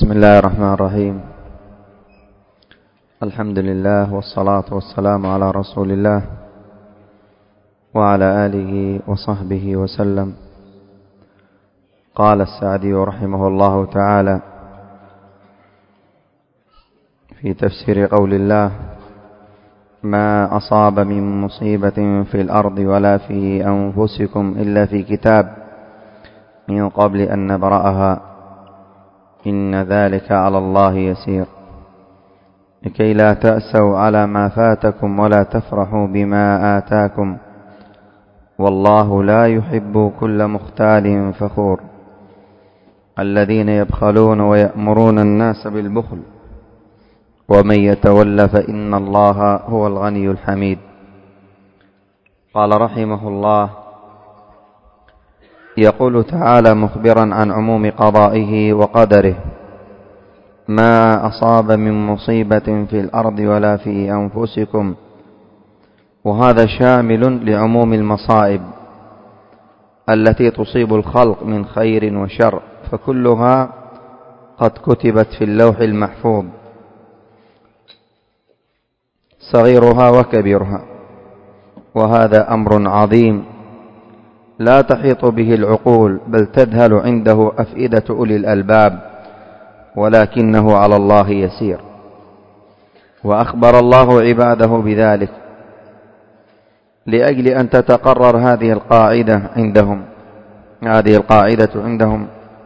بسم الله الرحمن الرحيم. الحمد لله والصلاة والسلام على رسول الله وعلى آله وصحبه وسلم. قال السعدي رحمه الله تعالى في تفسير قول الله: ما أصاب من مصيبة في الأرض ولا في أنفسكم إلا في كتاب من قبل أن نبرأها إن ذلك على الله يسير لكي لا تأسوا على ما فاتكم ولا تفرحوا بما آتاكم والله لا يحب كل مختال فخور الذين يبخلون ويأمرون الناس بالبخل ومن يتول فإن الله هو الغني الحميد. قال رحمه الله: يقول تعالى مخبرا عن عموم قضائه وقدره: ما أصاب من مصيبة في الأرض ولا في أنفسكم، وهذا شامل لعموم المصائب التي تصيب الخلق من خير وشر، فكلها قد كتبت في اللوح المحفوظ صغيرها وكبيرها، وهذا أمر عظيم لا تحيط به العقول بل تذهل عنده أفئدة أولي الألباب، ولكنه على الله يسير. وأخبر الله عباده بذلك لأجل أن تتقرر هذه القاعدة عندهم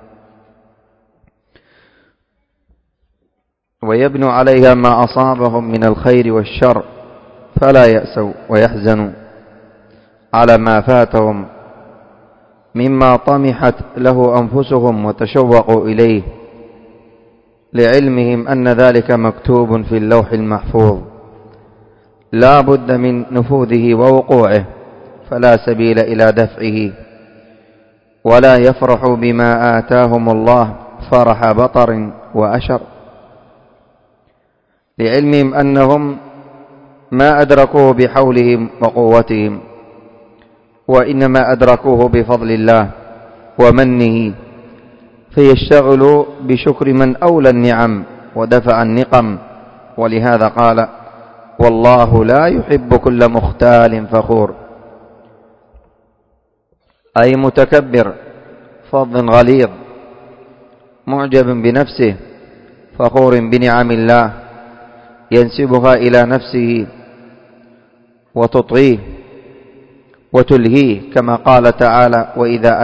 ويبنوا عليها ما أصابهم من الخير والشر، فلا يأسوا ويحزنوا على ما فاتهم مما طمحت له أنفسهم وتشوقوا إليه، لعلمهم أن ذلك مكتوب في اللوح المحفوظ لا بد من نفوذه ووقوعه، فلا سبيل إلى دفعه. ولا يفرحوا بما آتاهم الله فرح بطر وأشر، لعلمهم أنهم ما أدركوه بحولهم وقوتهم، وإنما أدركوه بفضل الله ومنه، فيشتغلوا بشكر من أولى النعم ودفع النقم. ولهذا قال: والله لا يحب كل مختال فخور، أي متكبر فظ غليظ معجب بنفسه فخور بنعم الله ينسبها إلى نفسه وتطغيه وتلهيه، كما قال تعالى: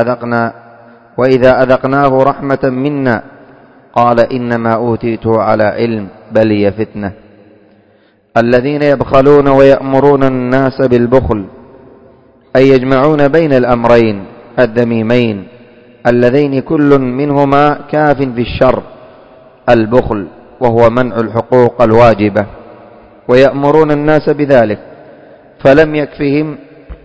وإذا أذقناه رحمة منا قال إنما أوتيته على علم بل هي فتنة. الذين يبخلون ويأمرون الناس بالبخل، أي يجمعون بين الأمرين الذميمين اللذين كل منهما كاف في الشر: البخل وهو منع الحقوق الواجبة، ويأمرون الناس بذلك، فلم يكفهم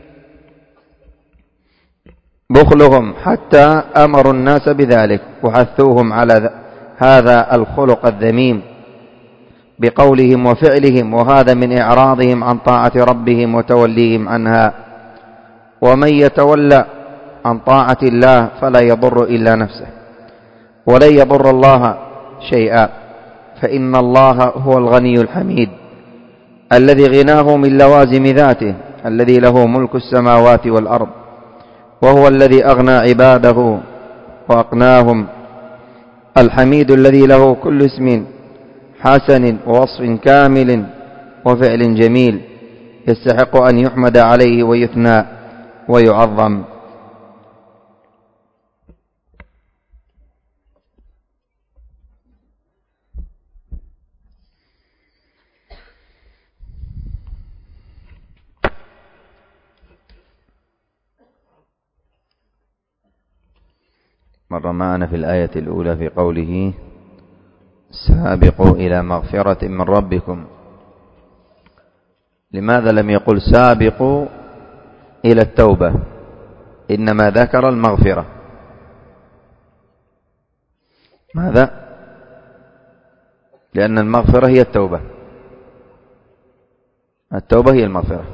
بخلهم حتى أمروا الناس بذلك وحثوهم على هذا الخلق الذميم بقولهم وفعلهم، وهذا من إعراضهم عن طاعة ربهم وتوليهم عنها. ومن يتولى عن طاعة الله فلا يضر إلا نفسه ولن يضر الله شيئا، فإن الله هو الغني الحميد الذي غناه من لوازم ذاته، الذي له ملك السماوات والأرض، وهو الذي أغنى عباده وأقناهم، الحميد الذي له كل اسم حسن ووصف كامل وفعل جميل يستحق أن يحمد عليه ويثنى ويعظم. مر معنا في الآية الأولى في قوله: سابقوا إلى مغفرة من ربكم. لماذا لم يقل سابقوا إلى التوبة، إنما ذكر المغفرة؟ ماذا؟ لأن المغفرة هي التوبة، التوبة هي المغفرة.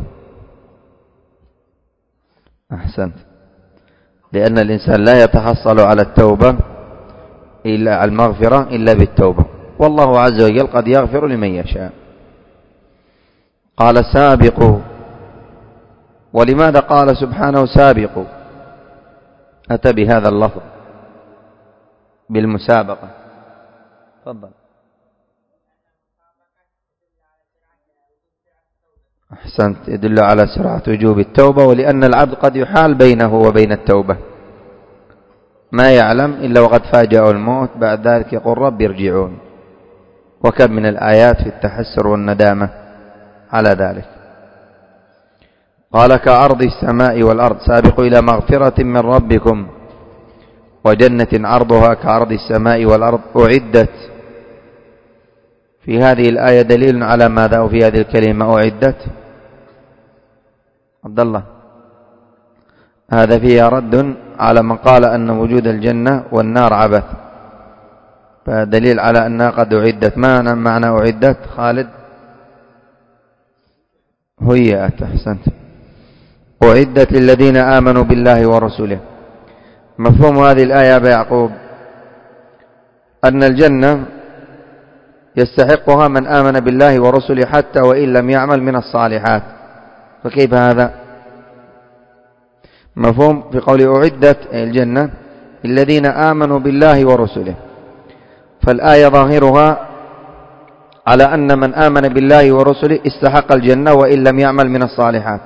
أحسنت. لأن الإنسان لا يتحصل على التوبة إلا المغفرة إلا بالتوبة، والله عز وجل قد يغفر لمن يشاء. قال سابقوا، ولماذا قال سبحانه سابقوا؟ أتى بهذا اللفظ بالمسابقة. تفضل. أحسنت، يدل على سرعة وجوب التوبة، ولأن العبد قد يحال بينه وبين التوبة، ما يعلم إلا وقد فاجأه الموت، بعد ذلك يقول رب ارجعون، وكم من الآيات في التحسر والندامة على ذلك. قال كعرض السماء والأرض، سابقوا إلى مغفرة من ربكم وجنة عرضها كعرض السماء والأرض أعدت. في هذه الآية دليل على ماذا؟ وفي هذه الكلمة أعدت عبد الله، هذا فيها رد على من قال أن وجود الجنة والنار عبث، فدليل على أنها قد أعدت. ما معنى أعدت خالد؟ هيئت. أحسنت، أعدت للذين آمنوا بالله ورسوله. مفهوم هذه الآية يا أبا يعقوب أن الجنة يستحقها من آمن بالله ورسله حتى وإن لم يعمل من الصالحات، فكيف هذا؟ مفهوم في قول أعدت الجنة الذين آمنوا بالله ورسله، فالآية ظاهرها على أن من آمن بالله ورسله استحق الجنة وإن لم يعمل من الصالحات.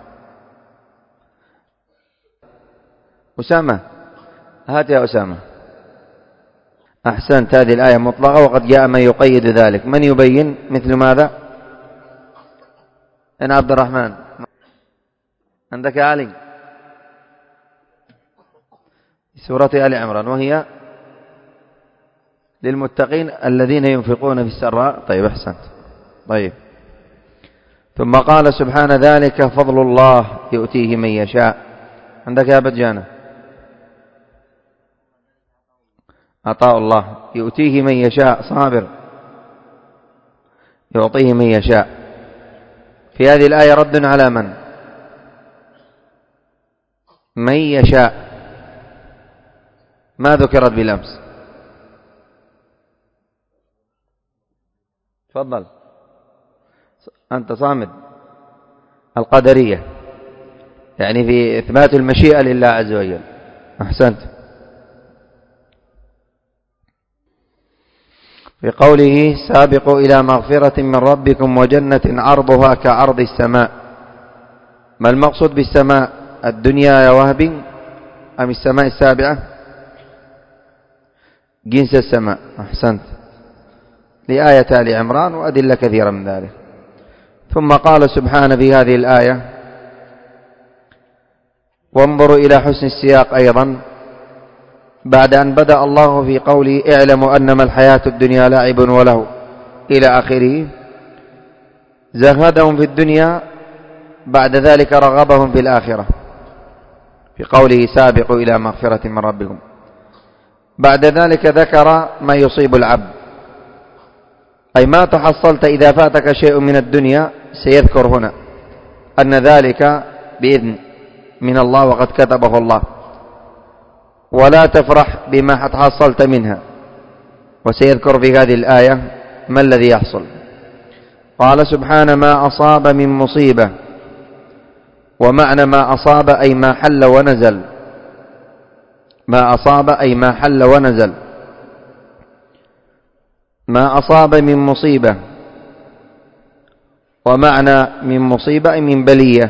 أسامة، هات يا أسامة. أحسنت، هذه الآية مطلقة وقد جاء من يقيد ذلك. من يبين مثل ماذا؟ أنا عبد الرحمن، عندك يا علي سورة آل عمران، وهي للمتقين الذين ينفقون في السراء. طيب أحسنت. طيب، ثم قال سبحانه ذلك فضل الله يؤتيه من يشاء. عندك يا بجانة عطاء الله يؤتيه من يشاء. صابر يعطيه من يشاء. في هذه الآية رد على من يشاء، ما ذكرت بالأمس. تفضل أنت صامد. القدرية، يعني في إثبات المشيئة لله عز وجل. أحسنت. في قوله سابقوا إلى مغفرة من ربكم وجنة عرضها كعرض السماء، ما المقصود بالسماء؟ الدنيا يا وهبي أم السماء السابعة؟ جنس السماء. أحسنت، لآية آل عمران وأدلة كثيرة من ذلك. ثم قال سبحانه في هذه الآية وانظروا إلى حسن السياق أيضا، بعد أن بدأ الله في قوله اعلموا أنما الحياة الدنيا لعب وله إلى آخره، زهدهم في الدنيا، بعد ذلك رغبهم في الآخرة في قوله سابقوا إلى مغفرة من ربكم. بعد ذلك ذكر ما يصيب العبد، أي ما تحصلت إذا فاتك شيء من الدنيا، سيذكر هنا أن ذلك بإذن من الله وقد كتبه الله، ولا تفرح بما تحصلت منها. وسيذكر في هذه الآية ما الذي يحصل. قال سبحانه ما أصاب من مصيبة، ومعنى ما أصاب أي ما حل ونزل، ما أصاب أي ما حل ونزل. ما أصاب من مصيبة، ومعنى من مصيبة أي من بلية.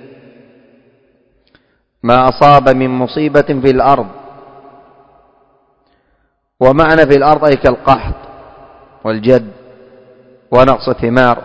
ما أصاب من مصيبة في الأرض، ومعنى في الأرض أي كالقحط والجد ونقص الثمار.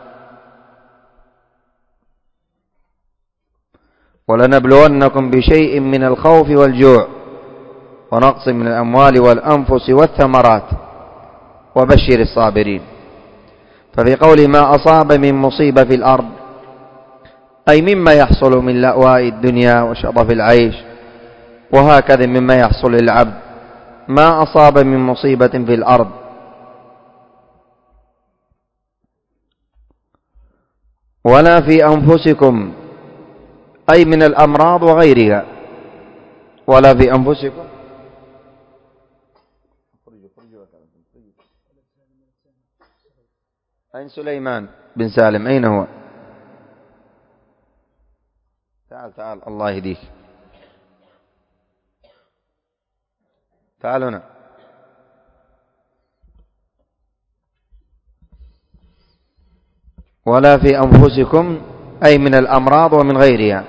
ولنبلونكم بشيء من الخوف والجوع ونقص من الأموال والأنفس والثمرات وبشر الصابرين. ففي قول ما أصاب من مصيبة في الأرض أي مما يحصل من لأواء الدنيا وشظف العيش، وهكذا مما يحصل للعبد. ما أصاب من مصيبة في الأرض، ولا في أنفسكم أي من الأمراض وغيرها. ولا في أنفسكم أين سليمان بن سالم؟ أين هو؟ تعال الله يهديك، تعال هنا. ولا في أنفسكم أي من الأمراض ومن غيرها.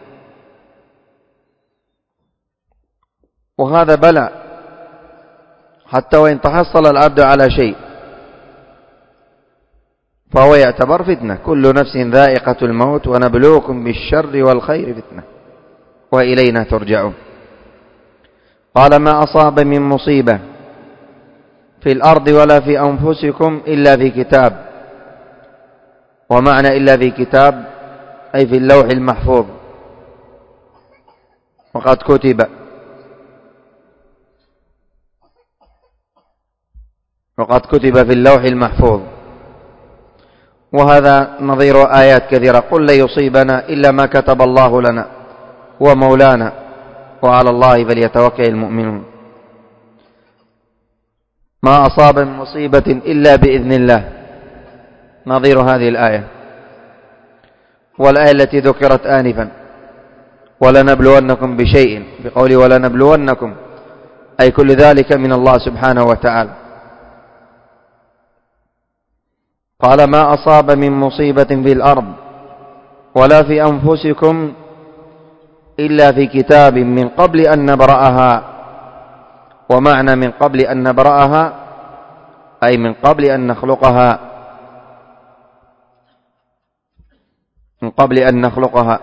وهذا بلاء، حتى وإن تحصل العبد على شيء فهو يعتبر فتنة. كل نفس ذائقة الموت ونبلوكم بالشر والخير فتنة وإلينا ترجعون. قال ما أصاب من مصيبة في الأرض ولا في أنفسكم إلا في كتاب. ومعنى إلا في كتاب أي في اللوح المحفوظ، وقد كتب في اللوح المحفوظ. وهذا نظير آيات كثيرة. قل لن يصيبنا إلا ما كتب الله لنا ومولانا وعلى الله فليتوكل المؤمنون. ما أصاب من مصيبة إلا بإذن الله، نظير هذه الآية. والآية التي ذكرت آنفا ولنبلونكم بشيء، بقوله ولنبلونكم أي كل ذلك من الله سبحانه وتعالى. قال ما أصاب من مصيبة في الأرض ولا في أنفسكم إلا في كتاب من قبل أن نبرأها. ومعنى من قبل أن نبرأها أي من قبل أن نخلقها، من قبل أن نخلقها.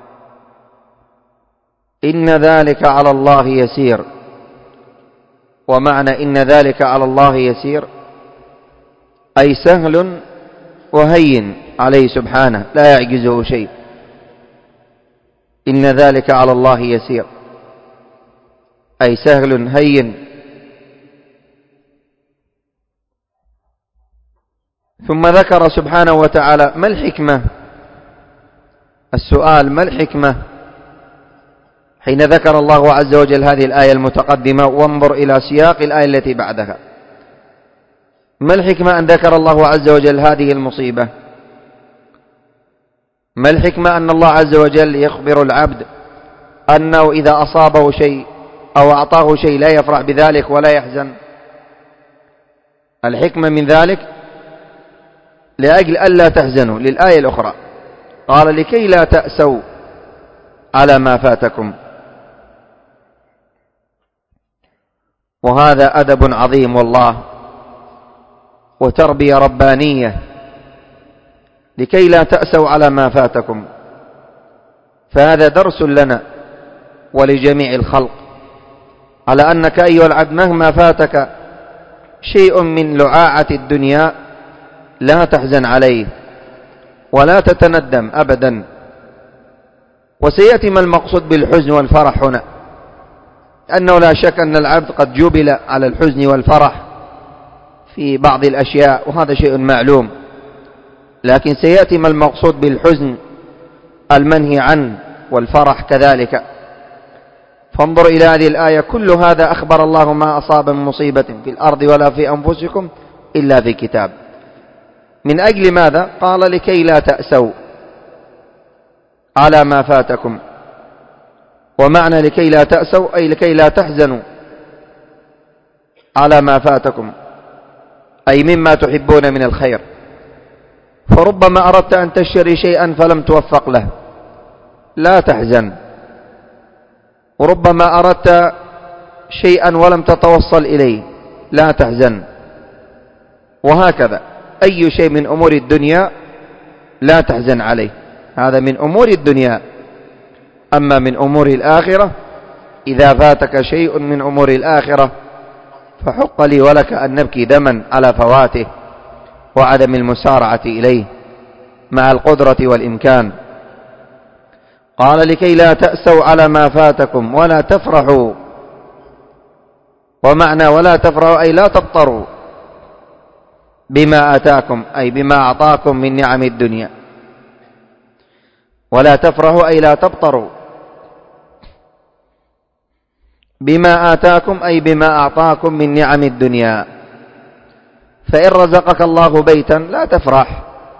إن ذلك على الله يسير. ومعنى إن ذلك على الله يسير أي سهل وهين عليه سبحانه، لا يعجزه شيء. إن ذلك على الله يسير أي سهل هين. ثم ذكر سبحانه وتعالى ما الحكمة. السؤال ما الحكمة حين ذكر الله عز وجل هذه الآية المتقدمة؟ وانظر إلى سياق الآية التي بعدها. ما الحكمة أن ذكر الله عز وجل هذه المصيبة؟ ما الحكمة أن الله عز وجل يخبر العبد أنه إذا أصابه شيء أو أعطاه شيء لا يفرح بذلك ولا يحزن؟ الحكمة من ذلك لأجل ألا تحزنوا. للآية الأخرى قال لكي لا تأسوا على ما فاتكم. وهذا أدب عظيم والله، وتربية ربانية، لكي لا تأسوا على ما فاتكم. فهذا درس لنا ولجميع الخلق على أنك أيها العبد مهما فاتك شيء من لعاعة الدنيا لا تحزن عليه ولا تتندم أبدا. وسيأتي ما المقصود بالحزن والفرح هنا، أنه لا شك أن العبد قد جبل على الحزن والفرح في بعض الأشياء، وهذا شيء معلوم. لكن سيأتي ما المقصود بالحزن المنهي عنه والفرح كذلك. فانظر إلى هذه الآية، كل هذا أخبر الله ما أصاب من مصيبة في الأرض ولا في أنفسكم إلا في كتاب. من أجل ماذا؟ قال لكي لا تأسوا على ما فاتكم. ومعنى لكي لا تأسوا أي لكي لا تحزنوا على ما فاتكم، أي مما تحبون من الخير. فربما أردت أن تشتري شيئا فلم توفق له، لا تحزن. وربما أردت شيئا ولم تتوصل إليه، لا تحزن. وهكذا أي شيء من أمور الدنيا لا تحزن عليه، هذا من أمور الدنيا. أما من أمور الآخرة، إذا فاتك شيء من أمور الآخرة فحق لي ولك أن نبكي دما على فواته وعدم المسارعة إليه مع القدرة والإمكان. قال لكي لا تأسوا على ما فاتكم ولا تفرحوا. ومعنى ولا تفرحوا أي لا تبطروا بما آتاكم أي بما أعطاكم من نعم الدنيا. ولا تفرحوا أي لا تبطروا بما آتاكم أي بما أعطاكم من نعم الدنيا. فإن رزقك الله بيتا لا تفرح،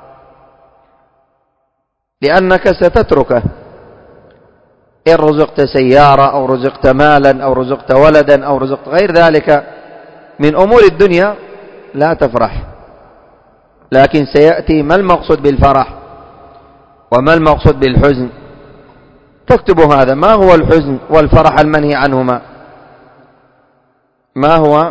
لأنك ستتركه. إن رزقت سيارة أو رزقت مالا أو رزقت ولدا أو رزقت غير ذلك من أمور الدنيا لا تفرح. لكن سيأتي ما المقصود بالفرح وما المقصود بالحزن. تكتب هذا. ما هو الحزن والفرح المنهي عنهما؟ ما هو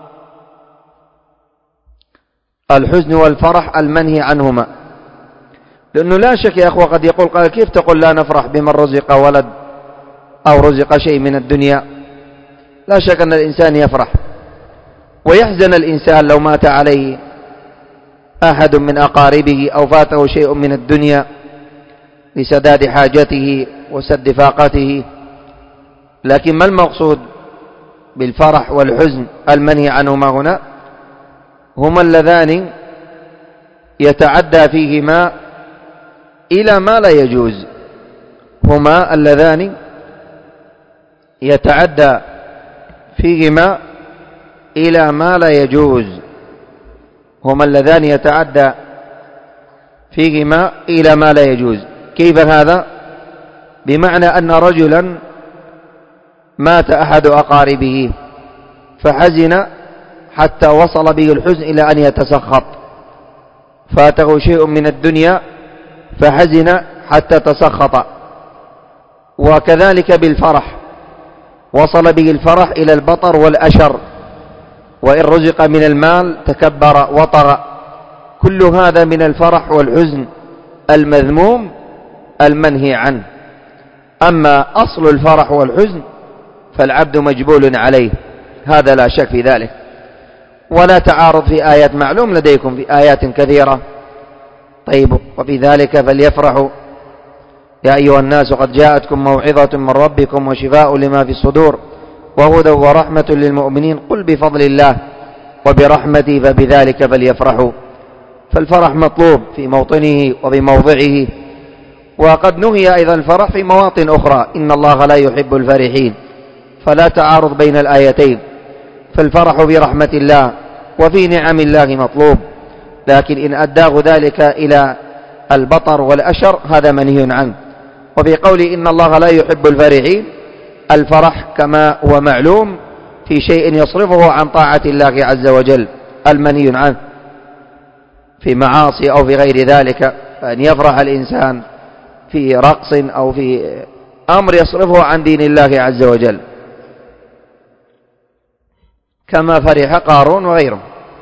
الحزن والفرح المنهي عنهما؟ لأنه لا شك يا أخوة قد يقول قال كيف تقول لا نفرح بمن رزق ولد أو رزق شيء من الدنيا؟ لا شك أن الإنسان يفرح ويحزن الإنسان لو مات عليه أحد من أقاربه أو فاته شيء من الدنيا لسداد حاجته وسد فاقته. لكن ما المقصود بالفرح والحزن المنهي عنهما هنا؟ هما اللذان يتعدى فيهما إلى ما لا يجوز. هما اللذان يتعدى فيهما إلى ما لا يجوز. هما اللذان يتعدى فيهما إلى ما لا يجوز. كيف هذا؟ بمعنى أن رجلا مات أحد أقاربه فحزن حتى وصل به الحزن إلى أن يتسخط، فاته شيء من الدنيا فحزن حتى تسخط. وكذلك بالفرح، وصل به الفرح إلى البطر والأشر، وإن رزق من المال تكبر وطغى. كل هذا من الفرح والحزن المذموم المنهي عنه. أما أصل الفرح والحزن فالعبد مجبول عليه، هذا لا شك في ذلك. ولا تعارض في آيات معلوم لديكم في آيات كثيرة. طيب، وفي ذلك فليفرحوا يا أيها الناس قد جاءتكم موعظة من ربكم وشفاء لما في الصدور وهدى ورحمة للمؤمنين قل بفضل الله وبرحمته فبذلك فليفرحوا. فالفرح مطلوب في موطنه وبموضعه. وقد نهي أيضا الفرح في مواطن أخرى، إن الله لا يحب الفرحين. فلا تعارض بين الآيتين. فالفرح برحمة الله وفي نعم الله مطلوب، لكن إن أداه ذلك إلى البطر والأشر هذا منهي عنه. وفي قول إن الله لا يحب الفرحين، الفرح كما هو معلوم في شيء يصرفه عن طاعة الله عز وجل المنهي عنه في معاصي أو في غير ذلك، فأن يفرح الإنسان في رقص أو في أمر يصرفه عن دين الله عز وجل، كما فرح قارون وغيره.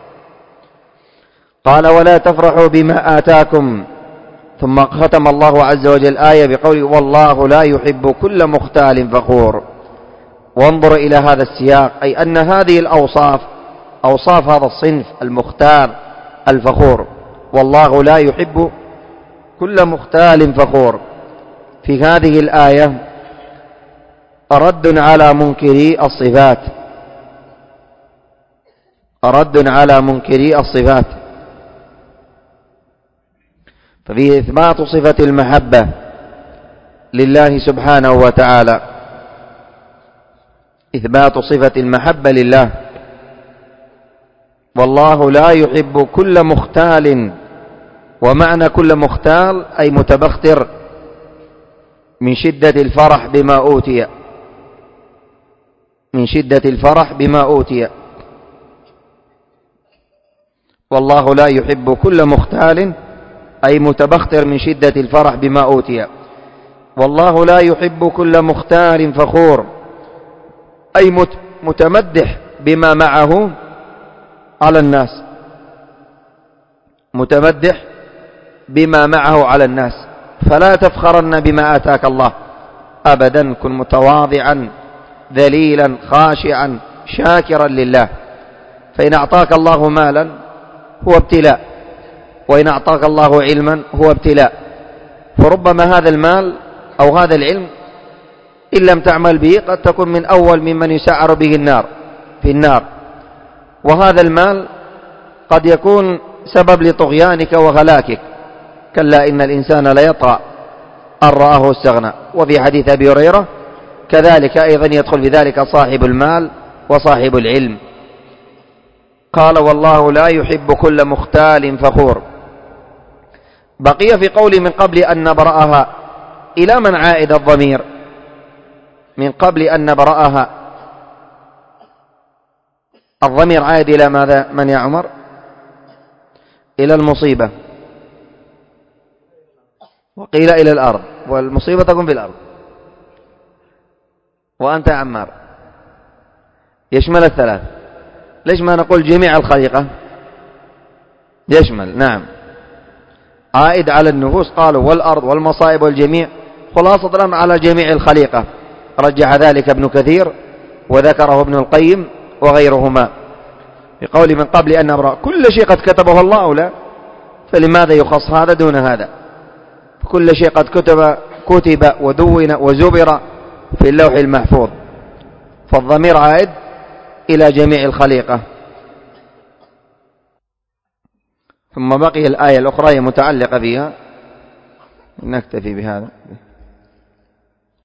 قال ولا تفرحوا بما آتاكم. ثم ختم الله عز وجل آية بقوله والله لا يحب كل مختال فخور. وانظر إلى هذا السياق، أي أن هذه الأوصاف أوصاف هذا الصنف المختال الفخور. والله لا يحب كل مختال فخور. في هذه الآية رد على منكري الصفات، رد على منكري الصفات. ففيه إثبات صفة المحبة لله سبحانه وتعالى، إثبات صفة المحبة لله. والله لا يحب كل مختال. ومعنى كل مختال أي متبختر من شدة الفرح بما أوتي، من شدة الفرح بما أوتي. والله لا يحب كل مختال أي متبختر من شدة الفرح بما أوتي. والله لا يحب كل مختال فخور أي متمدح بما معه على الناس، متمدح بما معه على الناس. فلا تفخرن بما آتاك الله أبدا، كن متواضعا ذليلا خاشعا شاكرا لله. فإن أعطاك الله مالا هو ابتلاء، وإن أعطاك الله علما هو ابتلاء. فربما هذا المال أو هذا العلم إن لم تعمل به قد تكون من أول ممن يسعر به النار في النار، وهذا المال قد يكون سبب لطغيانك وهلاكك. كلا إن الإنسان ليطغى أن رآه استغنى. وفي حديث أبي هريرة كذلك أيضا يدخل في ذلك صاحب المال وصاحب العلم. قال والله لا يحب كل مختال فخور. بقي في قول من قبل أن نبرأها، إلى من عائد الضمير؟ من قبل أن نبرأها الضمير عائد إلى ماذا؟ من يا عمر؟ إلى المصيبة، وقيل إلى الأرض، والمصيبة تكون في الأرض. وأنت يا عمار يشمل الثلاث. ليش ما نقول جميع الخليقة؟ يشمل، نعم، عائد على النفوس. قالوا والأرض والمصائب والجميع، خلاصة الأمر على جميع الخليقة. رجح ذلك ابن كثير وذكره ابن القيم وغيرهما بقول من قبل أن نبرأ كل شيء قد كتبه الله، لا، فلماذا يخص هذا دون هذا؟ كل شيء قد كتب ودون وزبر في اللوح المحفوظ، فالضمير عائد إلى جميع الخليقة. ثم بقي الآية الأخرى متعلقة بها، نكتفي بهذا.